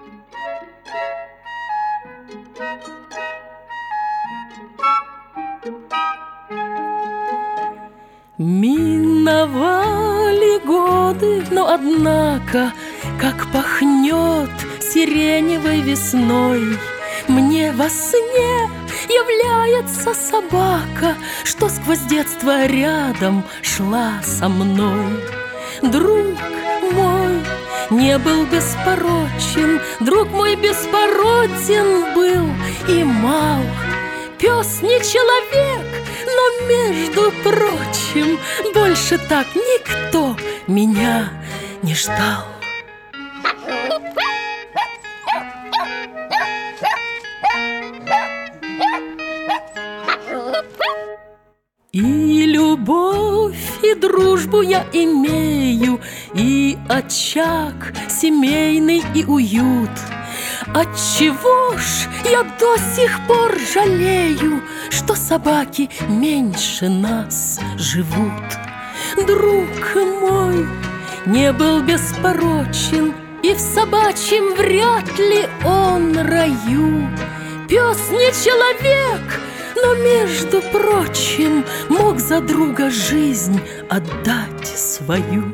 Миновали годы, но однако, как пахнет сиреневой весной, мне во сне является собака, что сквозь детство рядом шла со мной. Друг мой не был беспорочен, друг мой беспороден был и мал. Пес не человек, но, между прочим, больше так никто меня не ждал. И любовь, и дружбу я имею, и очаг семейный, и уют. Отчего ж я до сих пор жалею, что собаки меньше нас живут? Друг мой не был беспорочен, и в собачьем вряд ли он раю. Пес не человек, но, между прочим, мог за друга жизнь отдать свою.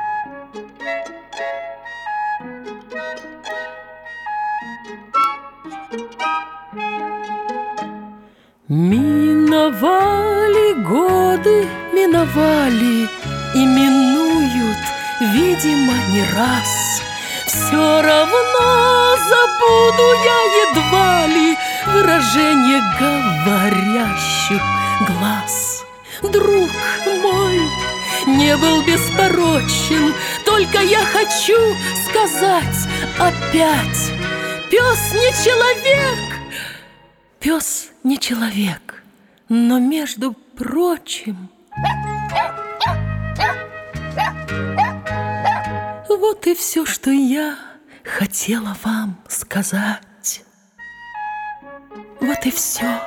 Миновали годы, миновали и минуют, видимо, не раз. Все равно забуду я едва ли выражение говорящих глаз. Друг мой не был беспорочен, только я хочу сказать опять: пес не человек, пес не человек, но, между прочим, вот и все, что я хотела вам сказать. Вот и все,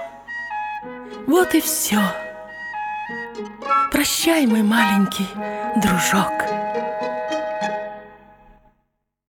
вот и все. Прощай, мой маленький дружок.